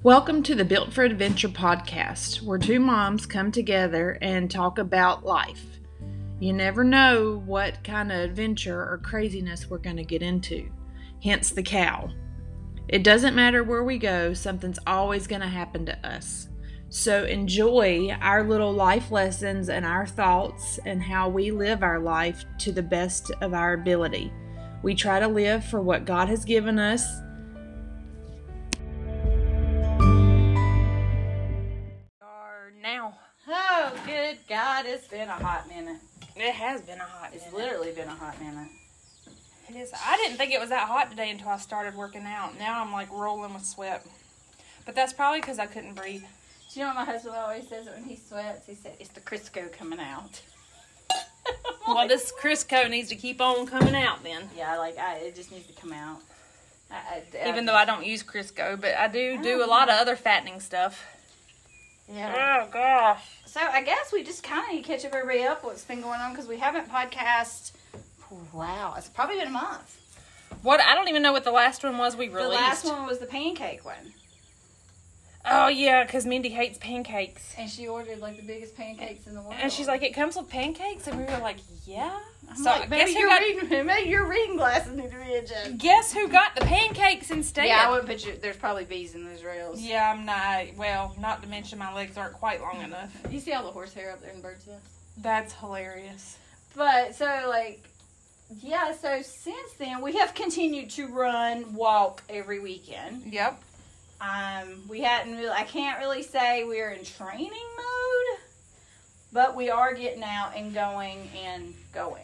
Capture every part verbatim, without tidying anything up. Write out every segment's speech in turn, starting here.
Welcome to the Built for Adventure podcast, where two moms come together and talk about life. You never know what kind of adventure or craziness we're going to get into, hence the cow. It doesn't matter where we go, something's always going to happen to us. So enjoy our little life lessons and our thoughts and how we live our life to the best of our ability. We try to live for what God has given us. Now. Oh, good God, it's been a hot minute. It has been a hot It's minute. literally been a hot minute. It is. I didn't think it was that hot today until I started working out. Now I'm like rolling with sweat. But that's probably because I couldn't breathe. Do you know what my husband always says when he sweats? He said, it's the Crisco coming out. Well, this Crisco needs to keep on coming out then. Yeah, like, I, it just needs to come out. I, I, Even I, though I don't use Crisco, but I do do a lot of other fattening stuff. Yeah. Oh, gosh. So, I guess we just kind of need to catch everybody up what's been going on because we haven't podcast. Wow, it's probably been a month. What? I don't even know what the last one was we released. The last one was the pancake one. Oh, yeah, because Mindy hates pancakes. And she ordered, like, the biggest pancakes in the world. And she's like, it comes with pancakes? And we were like, yeah. I'm So, like, maybe, guess who your got, reading, maybe your reading glasses need to be adjusted. guess who got the pancakes instead? Yeah, I wouldn't put you. There's probably bees in those rails. Yeah, I'm not. Well, not to mention my legs aren't quite long enough. You see all the horsehair up there in the bird's nest? That's hilarious. But, so, like, yeah, so since then, we have continued to run, walk every weekend. Yep. Um, we hadn't really, I can't really say we're in training mode, but we are getting out and going and going.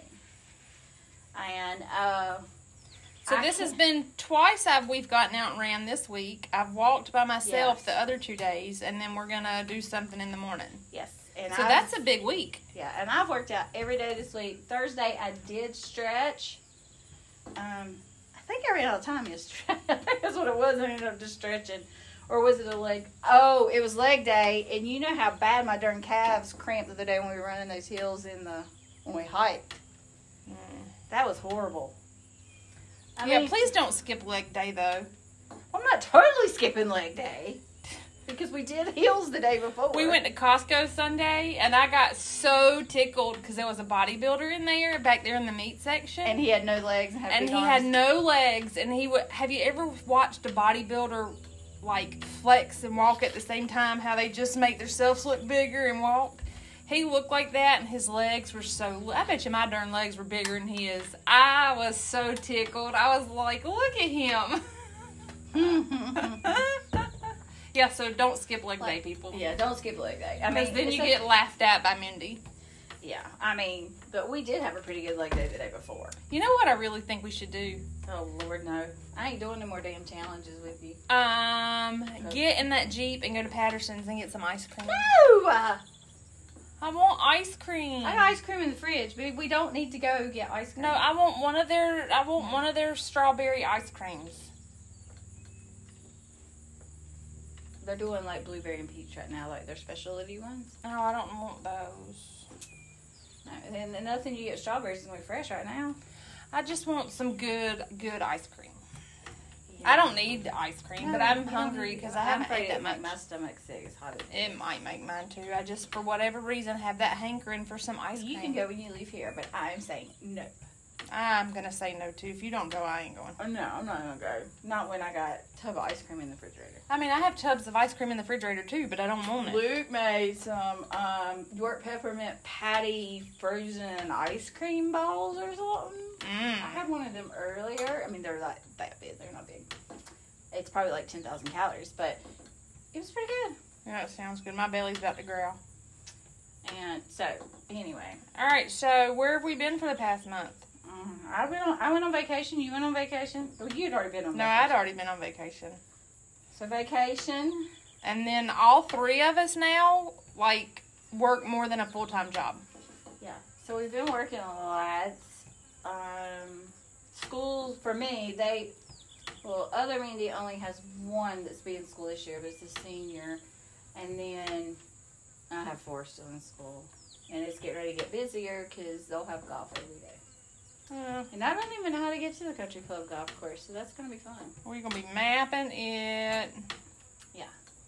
And, uh, So I this can- has been twice I've we've gotten out and ran this week. I've walked by myself Yes. the other two days, and then we're gonna do something in the morning. yes. And So I've- that's a big week. Yeah, and I've worked out every day this week. Thursday, I did stretch. Um, I think I ran out of time yesterday. I think that's what it was. I ended up just stretching. Or was it a leg? Oh, it was leg day. And you know how bad my darn calves cramped the other day when we were running those hills in the, when we hiked. Mm. That was horrible. I yeah, mean, please don't skip leg day though. I'm not totally skipping leg day. Because we did hills the day before. We went to Costco Sunday, and I got so tickled because there was a bodybuilder in there, back there in the meat section. And he had no legs. And, had And big he arms. had no legs, and he would. Have you ever watched a bodybuilder like flex and walk at the same time? How they just make themselves look bigger and walk. He looked like that, and his legs were so. I bet you my darn legs were bigger than his. I was so tickled. I was like, look at him. Yeah, so don't skip leg Like, day, people. Yeah, don't skip leg day. I Because mean, then it's you a- get laughed at by Mindy. Yeah, I mean, but we did have a pretty good leg day the day before. You know what I really think we should do? Oh, Lord, no. I ain't doing no more damn challenges with you. Um, get in that Jeep and go to Patterson's and get some ice cream. No! Uh, I want ice cream. I got ice cream in the fridge, but we don't need to go get ice cream. No, I want one of their. I want one of their strawberry ice creams. They're doing, like, blueberry and peach right now, like their specialty ones. No, I don't want those. No, and, and nothing you get strawberries is going to be fresh right now. I just want some good, good ice cream. Yeah. I don't need the ice cream, No, but you I'm don't hungry need- because I I'm haven't afraid ate that it'd much. make my stomach sick as hot as It might make mine too. I just, for whatever reason, have that hankering for some ice You cream. can go when you leave here, but I'm saying no. I'm gonna say no too. If you don't go, I ain't going. Oh, no, I'm not going to go. Not when I got a tub of ice cream in the refrigerator. I mean, I have tubs of ice cream in the refrigerator too, but I don't want it. Luke made some um, York peppermint patty frozen ice cream balls or something. I Mm. had one of them earlier. I mean, they're not that big. They're not big. It's probably like ten thousand calories, but it was pretty good. Yeah, that sounds good. My belly's about to growl. And so, anyway, All right, so where have we been for the past month? um, I went on. I went on vacation. You went on vacation. Well, you had already been on. No, vacation. I'd already been on vacation. So vacation. And then all three of us now, like, work more than a full-time job. Yeah. So we've been working a lot. Um, school for me, they. Well, other Mindy only has one that's being in school this year, but it's a senior. And then I have four still in school. And it's getting ready to get busier because they'll have golf every day. Yeah. And I don't even know how to get to the country club golf course, so that's going to be fun. We're going to be mapping it. Yeah.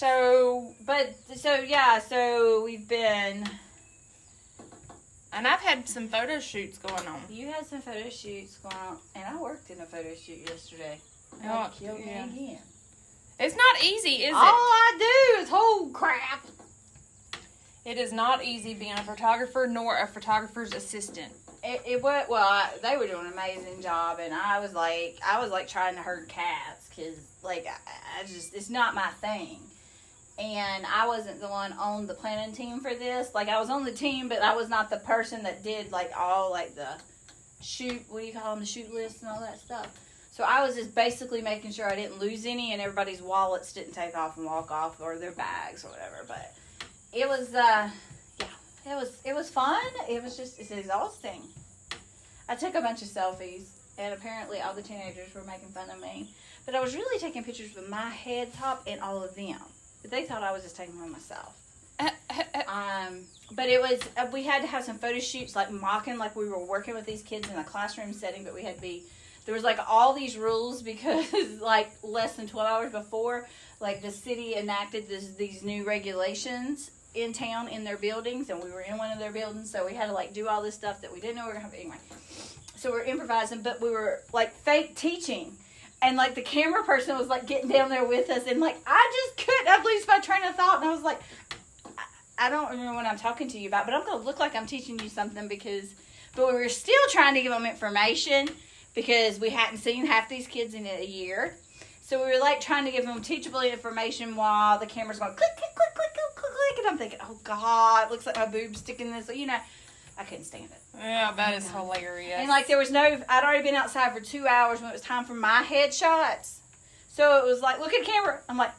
So, but, so, yeah, so we've been... And I've had some photo shoots going on. You had some photo shoots going on, and I worked in a photo shoot yesterday. Oh, God killed yeah. me again. It's not easy, is All it? I do is hold crap. It is not easy being a photographer nor a photographer's assistant. It, it was, well, I, they were doing an amazing job, and I was like, I was like trying to herd cats, because, like, I, I just, it's not my thing. And I wasn't the one on the planning team for this. Like, I was on the team, but I was not the person that did, like, all, like, the shoot, what do you call them, the shoot list and all that stuff. So I was just basically making sure I didn't lose any and everybody's wallets didn't take off and walk off, or their bags or whatever. But it was, uh, yeah, it was, it was fun. It was just, it's exhausting. I took a bunch of selfies, and apparently all the teenagers were making fun of me. But I was really taking pictures with my head top and all of them. But they thought I was just taking them of myself. um, but it was, uh, we had to have some photo shoots, like mocking, like we were working with these kids in a classroom setting, but we had to be, there was like all these rules because like less than twelve hours before, like the city enacted this, these new regulations in town in their buildings, and we were in one of their buildings, so we had to like do all this stuff that we didn't know we were going to have. Anyway, so we we're improvising, but we were like fake teaching. And, like, the camera person was, like, getting down there with us. And, like, I just couldn't. I lose my train of thought. And I was like, I, I don't remember what I'm talking to you about. But I'm going to look like I'm teaching you something because... But we were still trying to give them information because we hadn't seen half these kids in a year. So we were, like, trying to give them teachable information while the camera's going click, click, click, click, click, click, click. And I'm thinking, oh, God, it looks like my boob's sticking this. You know, I couldn't stand it. Yeah, that is hilarious. And, like, there was no... I'd already been outside for two hours when it was time for my headshots. So it was like, look at the camera. I'm like,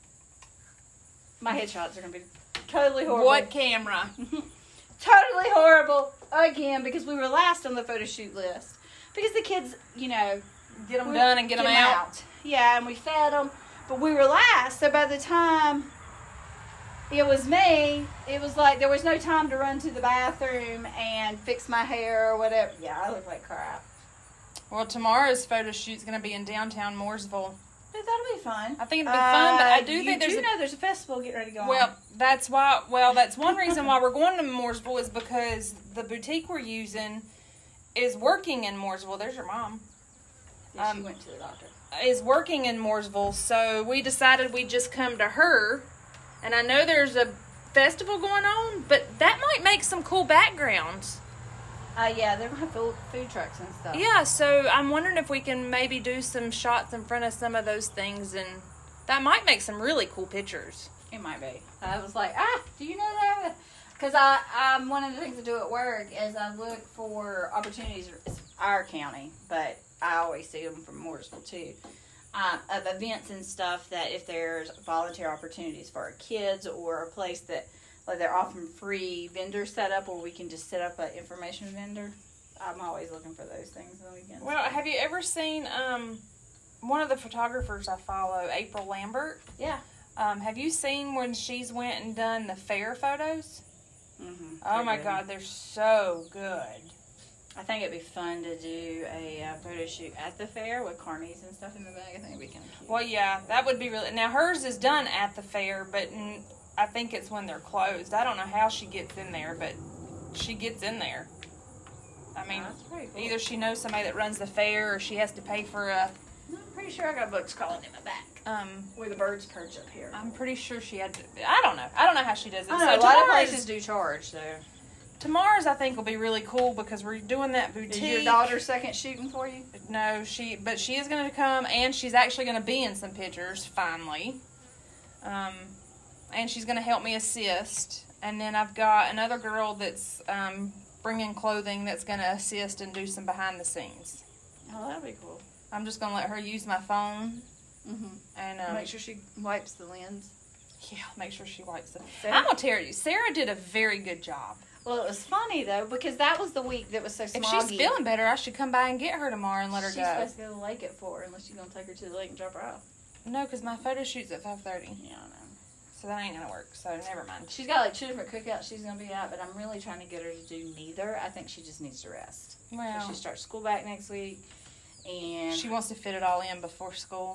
my headshots are going to be totally horrible. What camera? Totally horrible. Again, because we were last on the photo shoot list. Because the kids, you know... Get them done and get, get them out. out. Yeah, and we fed them. But we were last, so by the time... It was me. It was like there was no time to run to the bathroom and fix my hair or whatever. Yeah, I look like crap. Well, tomorrow's photo shoot's going to be in downtown Mooresville. Yeah, that'll be fun. I think it'll be uh, fun, but I do you think there's do a, know there's a festival getting ready to go well, on. Well, that's why. Well, that's one reason why we're going to Mooresville is because the boutique we're using is working in Mooresville. There's your mom. Yeah, um, she went to the doctor. Is working in Mooresville, so we decided we'd just come to her. And I know there's a festival going on, but that might make some cool backgrounds. Uh, yeah, they're going to have food, food trucks and stuff. Yeah, so I'm wondering if we can maybe do some shots in front of some of those things, and that might make some really cool pictures. It might be. I was like, ah, do you know that? Because I, I'm one of the things I do at work is I look for opportunities. It's our county, but I always see them from Mooresville too. Um, of events and stuff that if there's volunteer opportunities for our kids or a place that like they're offering free vendor setup where we can just set up an information vendor. I'm always looking for those things on the weekends. Well, have you ever seen um, one of the photographers I follow, April Lambert? Yeah. Um, have you seen when she's went and done the fair photos? Mm-hmm. Oh my good. God, they're so good. I think it'd be fun to do a uh, photo shoot at the fair with carnies and stuff in the bag. I think it'd be kind of cute. Well, yeah, that would be really... Now, hers is done at the fair, but n- I think it's when they're closed. I don't know how she gets in there, but she gets in there. I mean, oh, cool. Either she knows somebody that runs the fair or she has to pay for a... I'm pretty sure I got books calling in my back. Um, Where the birds perch up here. I'm pretty sure she had to... I don't know. I don't know how she does it. I know, so a lot of places do charge, so... Tomorrow's, I think, will be really cool because we're doing that boutique. Is your daughter second shooting for you? No, she, but she is going to come, and she's actually going to be in some pictures, finally. Um, and she's going to help me assist. And then I've got another girl that's um, bringing clothing that's going to assist and do some behind the scenes. Oh, that'd be cool. I'm just going to let her use my phone. Mm-hmm. And um, make sure she wipes the lens. Yeah, make sure she wipes it. Sarah? I'm going to tell you, Sarah did a very good job. Well, it was funny, though, because that was the week that was so smoggy. If she's feeling better, I should come by and get her tomorrow and let her she's go. She's supposed to go to the lake at four, unless you're going to take her to the lake and drop her off. No, because my photo shoot's at five thirty. Yeah, I know. So that ain't going to work, so never mind. She's got, like, two different cookouts she's going to be at, but I'm really trying to get her to do neither. I think she just needs to rest. Well. So she starts school back next week, and... She wants to fit it all in before school.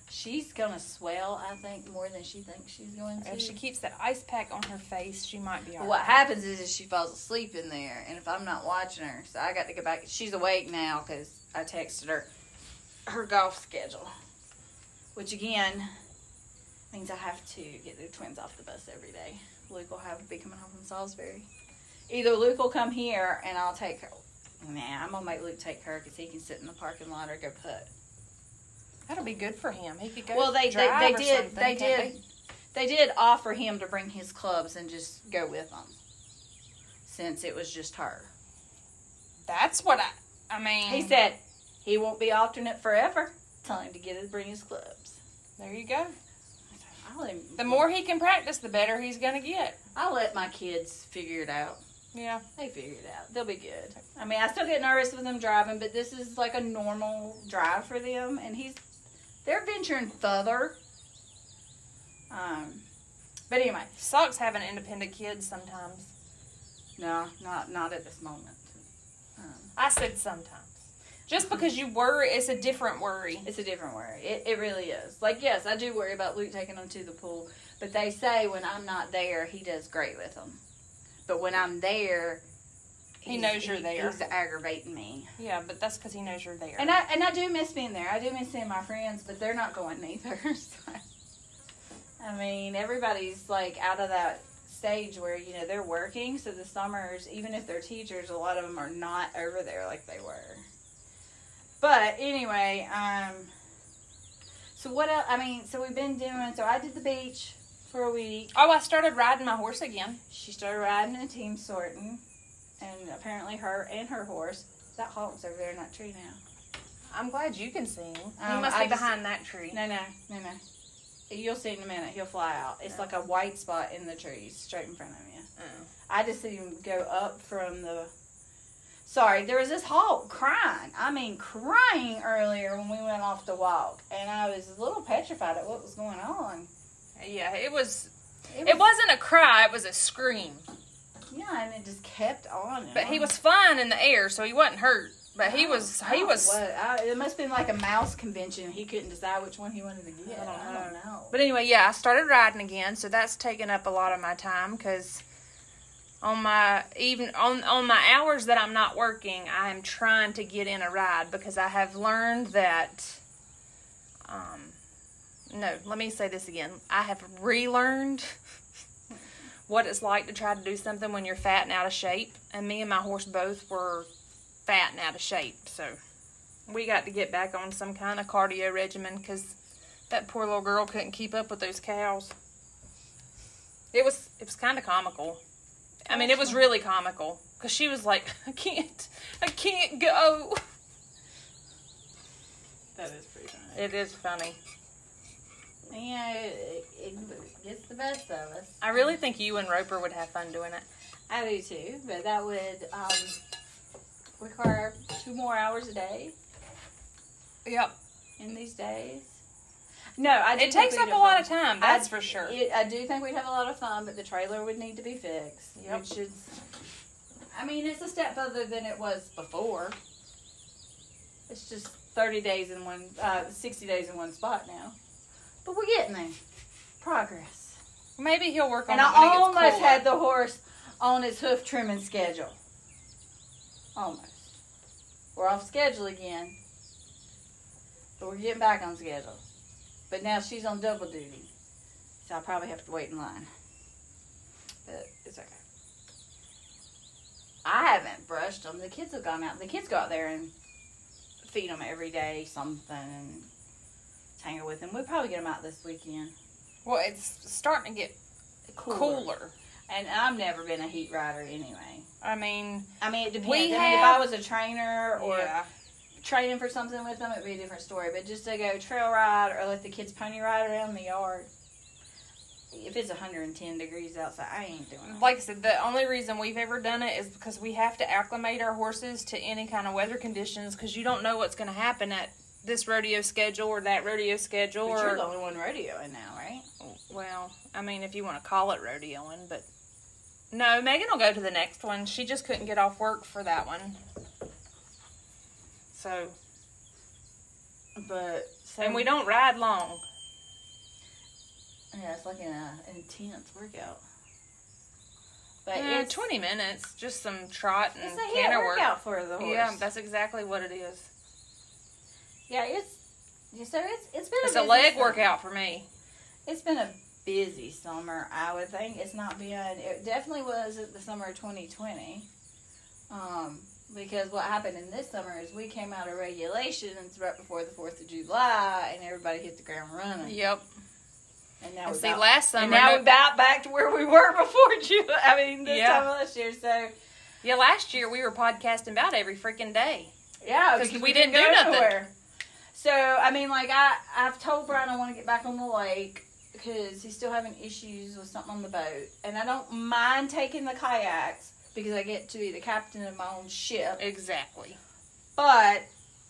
she's going to swell, I think, more than she thinks she's going to. If she keeps that ice pack on her face, she might be all What right. happens is, is she falls asleep in there, and if I'm not watching her, so I got to go back. She's awake now because I texted her her golf schedule, which again means I have to get the twins off the bus every day. Luke will have to be coming home from Salisbury. Either Luke will come here and I'll take her. Nah, I'm gonna make Luke take her because he can sit in the parking lot or go putt. That'll be good for him. He could go. Well, they they, drive they or did something, they can't did they did offer him to bring his clubs and just go with them, since it was just her. That's what I. I mean, He said he won't be alternate forever. Tell him to get his bring his clubs. There you go. I'll let him, The more he can practice, the better he's gonna get. I'll let my kids figure it out. Yeah. They figure it out. They'll be good. I mean, I still get nervous with them driving, but this is like a normal drive for them, and he's they're venturing further. Um, but anyway, Sucks having independent kids sometimes. no, not not at this moment. Um, I said sometimes. Just because you worry, it's a different worry. it's a different worry. It it really is. Like, yes, I do worry about Luke taking them to the pool, but they say when I'm not there, he does great with them. But when I'm there, He he's- knows you're he- there. He's aggravating me. Yeah, but that's because he knows you're there. And I and I do miss being there. I do miss seeing my friends, but they're not going either. So, I mean, everybody's like out of that stage where, you know, they're working. So the summers, even if they're teachers, a lot of them are not over there like they were. But anyway, um, so what else? I mean, so we've been doing. So I did the beach for a week. Oh, I started riding my horse again. She started riding a team sorting, and apparently her and her horse. That Hawk's over there in that tree now. I'm glad you can see him. He Um, must I be just- behind that tree. No, no, no, no. You'll see in a minute. He'll fly out. It's like a white spot in the trees straight in front of you. Oh. I just see him go up from the... Sorry, there was this hawk crying. I mean, crying earlier when we went off the walk. And I was a little petrified at what was going on. Yeah, it was, It, it wasn't a cry, it was a scream. Yeah, and it just kept on. and But he on. was flying in the air, so he wasn't hurt. But he was, I he don't was... know what- I, it must have been like a mouse convention. He couldn't decide which one he wanted to get. I don't I don't know. But anyway, yeah, I started riding again, so that's taken up a lot of my time because on my even on on my hours that I'm not working, I'm trying to get in a ride because I have learned that. Um, no, let me say this again. I have relearned what it's like to try to do something when you're fat and out of shape, and me and my horse both were fat and out of shape, so we got to get back on some kind of cardio regimen because that poor little girl couldn't keep up with those cows. It was it was kind of comical. I mean, it was really comical because she was like, I can't, I can't go. That is pretty funny. It is funny. Yeah, it, it, it gets the best of us. I really think you and Roper would have fun doing it. I do too, but that would um, require two more hours a day Yep. in these days. No, I do It think takes we'd up a have lot fun. of time, that's I, for sure. It, I do think we'd have a lot of fun, but the trailer would need to be fixed. Yep. Which is, I mean, it's a step further than it was before. It's just thirty days in one, uh, sixty days in one spot now. But we're getting there. Progress. Maybe he'll work on And it I when it gets almost cooler. had the horse on his hoof trimming schedule. Almost. We're off schedule again. But we're getting back on schedule. But now she's on double duty. So I'll probably have to wait in line. But it's okay. I haven't brushed them. The kids have gone out. The kids go out there and feed them every day something and tangle with them. We'll probably get them out this weekend. Well, it's starting to get Cooler. cooler. And I've never been a heat rider anyway. I mean, I mean, it depends. We I mean, if have- I was a trainer or yeah. training for something with them, it'd be a different story. But just to go trail ride or let the kids pony ride around the yard, if it's one hundred ten degrees outside, I ain't doing it. Like I said, the only reason we've ever done it is because we have to acclimate our horses to any kind of weather conditions because you don't know what's going to happen at this rodeo schedule or that rodeo schedule. But or you're the only one rodeoing now, right? Well, I mean, if you want to call it rodeoing, but no, Megan will go to the next one. She just couldn't get off work for that one. So, But so, And we don't ride long. Yeah, it's like an intense workout. But Yeah, it's twenty minutes, just some trot and it's a hit canter work. workout for the horse. Yeah, that's exactly what it is. Yeah, it's yeah, so it's it's been It's a, a busy leg summer. workout for me. It's been a busy summer, I would think. It's not been. It definitely was the summer of twenty twenty. Um, because what happened in this summer is we came out of regulations right before the Fourth of July, and everybody hit the ground running. Yep. And now And we're see, about, last summer, and now no- we're about back to where we were before July. I mean, this Yeah. time last year. So yeah, last year we were podcasting about every freaking day. yeah, 'Cause because we didn't do go nothing. nowhere. So I mean, like I, I've told Brian I want to get back on the lake because he's still having issues with something on the boat, and I don't mind taking the kayaks because I get to be the captain of my own ship. Exactly. But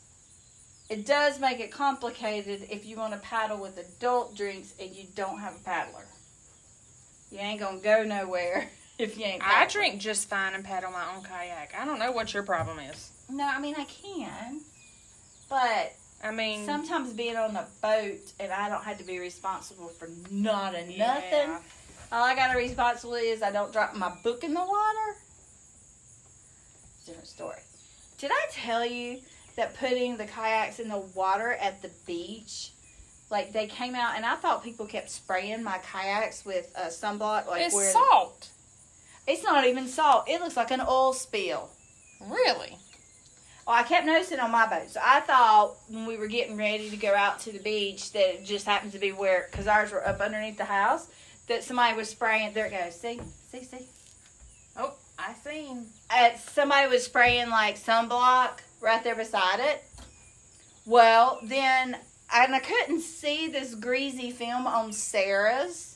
it does make it complicated if you want to paddle with adult drinks and you don't have a paddler. You ain't gonna go nowhere if you ain't. I paddling. drink just fine and paddle my own kayak. I don't know what your problem is. No, I mean I can, but. I mean, Sometimes being on a boat and I don't have to be responsible for not a nothing. yeah. All I got to be responsible is I don't drop my book in the water. It's a different story. Did I tell you that putting the kayaks in the water at the beach, like they came out and I thought people kept spraying my kayaks with uh, sunblock, like It's where salt. it's not even salt. It looks like an oil spill. Really? Well, I kept noticing on my boat. So I thought when we were getting ready to go out to the beach that it just happened to be where, because ours were up underneath the house, that somebody was spraying. There it goes. See? See, see? Oh, I seen. Uh, somebody was spraying like sunblock right there beside it. Well, then, and I couldn't see this greasy film on Sarah's.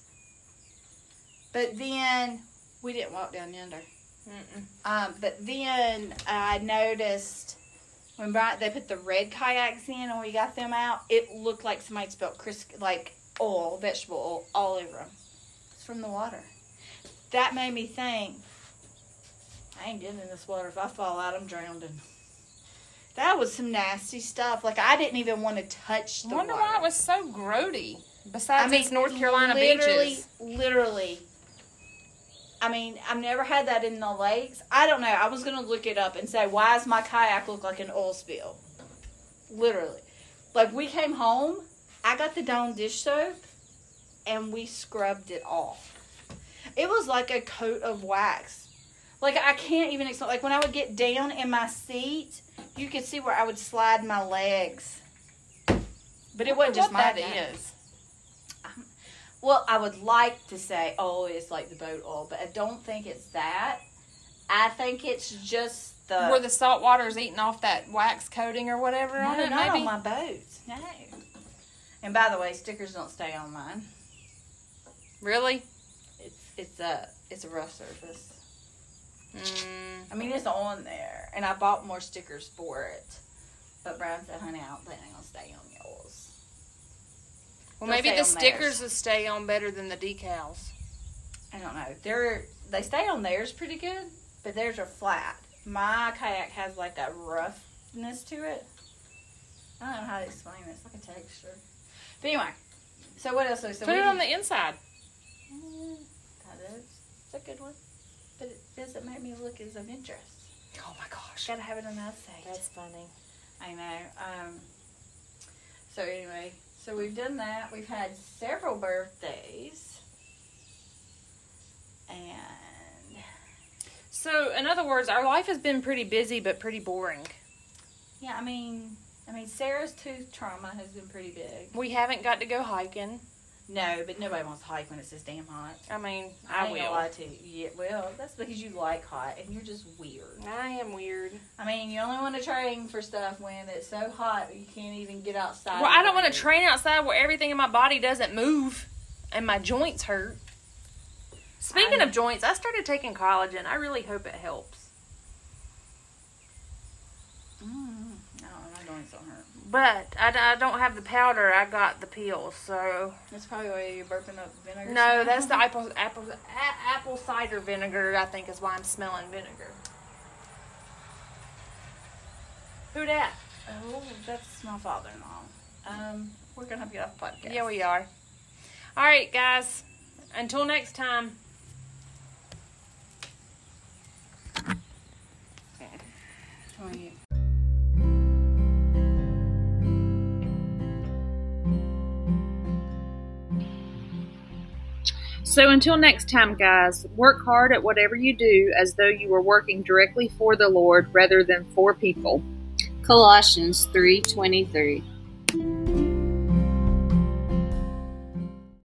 But then, we didn't walk down yonder. Mm-mm. Um, but then I noticed when Brian, they put the red kayaks in and we got them out, it looked like somebody spilled Cris, like oil, vegetable oil, all over them. It's from the water. That made me think, I ain't getting in this water. If I fall out, I'm drowning. That was some nasty stuff. Like, I didn't even want to touch the I wonder water. why it was so grody. Besides I mean, its North Carolina literally, beaches. Literally. I mean, I've never had that in the lakes. I don't know. I was going to look it up and say, why does my kayak look like an oil spill? Literally. Like, we came home, I got the Dawn dish soap, and we scrubbed it off. It was like a coat of wax. Like, I can't even explain. Like, when I would get down in my seat, you could see where I would slide my legs. But it wasn't just my what that neck. is. Well, I would like to say, oh, it's like the boat oil, but I don't think it's that. I think it's just the... Where the salt water is eating off that wax coating or whatever no, on it, not maybe? on my boat. No. And by the way, stickers don't stay on mine. Really? It's it's a it's a rough surface. Mm. I mean, it's on there, and I bought more stickers for it. But Brian said, honey, I don't think they're going to stay on yours. Well, They'll maybe stay the on stickers theirs. will stay on better than the decals. I don't know. They're they stay on theirs pretty good, but theirs are flat. My kayak has like a roughness to it. I don't know how to explain it. It's like a texture. But anyway, so what else? So Put we it on the inside. Mm, that is it's a good one, but it doesn't make me look as adventurous. Oh my gosh. Gotta have it on the outside. That's funny. I know. Um. So anyway, so we've done that. We've had several birthdays, and So, in other words, our life has been pretty busy but pretty boring. yeah, I mean, I mean, Sarah's tooth trauma has been pretty big. We haven't got to go hiking. No, but nobody wants to hike when it's this damn hot. I mean, I, I, ain't gonna will. lie to you. Yeah, well, that's because you like hot and you're just weird. I am weird. I mean, you only want to train for stuff when it's so hot you can't even get outside. Well, I don't want to to train outside where everything in my body doesn't move and my joints hurt. Speaking I- of joints, I started taking collagen. I really hope it helps. Mm, no, my joints don't hurt. But I, d- I don't have the powder. I got the pills, so... That's probably why you're burping up vinegar. No, that's the apple, apple, a- apple cider vinegar, I think, is why I'm smelling vinegar. Who dat? Oh, that's my father-in-law. Um, we're gonna have to get off the podcast. Yeah, we are. All right, guys. Until next time. Oh, yeah. So until next time, guys, work hard at whatever you do as though you were working directly for the Lord rather than for people. Colossians three twenty-three.